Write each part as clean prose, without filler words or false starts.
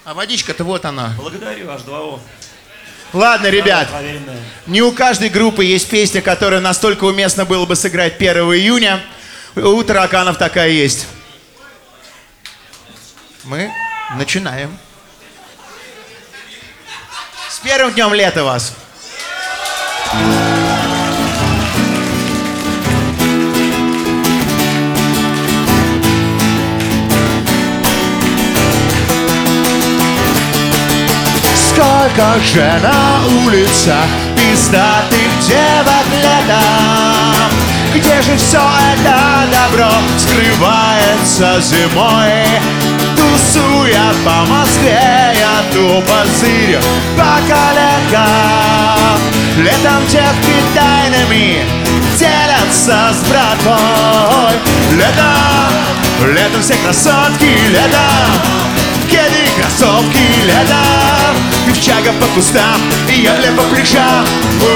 А водичка-то вот она. Благодарю, H2O. Ладно, ребят, Проверенная. не у каждой группы есть песня, которую настолько уместно было бы сыграть 1 июня. У тараканов такая есть. Мы начинаем. С первым днем лета вас. Сколько же на улицах пиздатых девок летом? Где же все это добро скрывается зимой? Тусуя по Москве, я тупо зырю по коллегам. Летом девки тайнами делятся с братвой. Летом все красотки, летом кеды, кроссовки, летом певчага по кустам и ябля по плечам.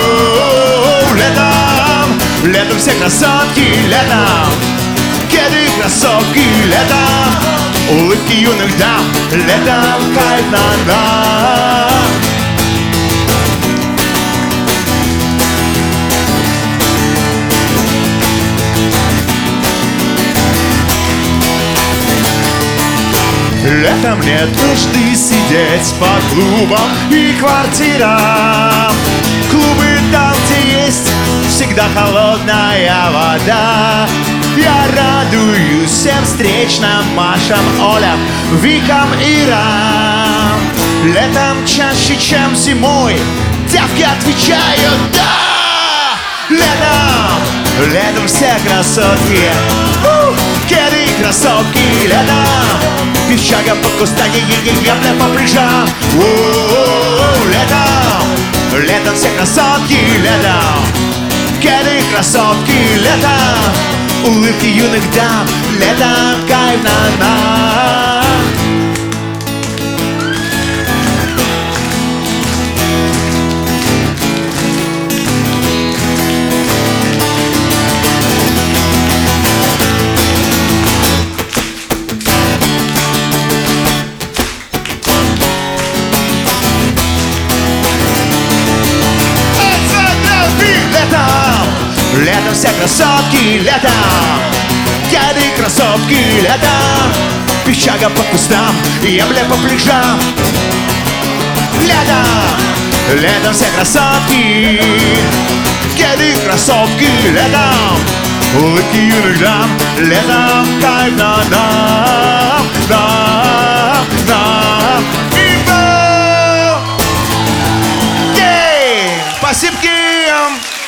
Летом все красотки, летом кеды, кроссовки, летом улыбки юных дам, летом кайф на нам. Летом нет нужды сидеть по клубам и квартирам. Клубы там, где есть всегда холодная вода. Я радуюсь всем встречным Машам, Олям, Викам, Ирам. Летом чаще, чем зимой девки отвечают «да». Летом все красотки, кеды, кроссовки, летом певчага по кустам, ябля по плечам. Летом все красотки, летом кеды, кроссовки, летом улыбки юных дам, летом кайф на нам. Летом все красотки, летом кеды, кроссовки, летом певчага по кустам, ябля по плечам. Летом все красотки, кеды, кроссовки, летом улыбки юных дам, летом кайф на нам, нам. Спасибо!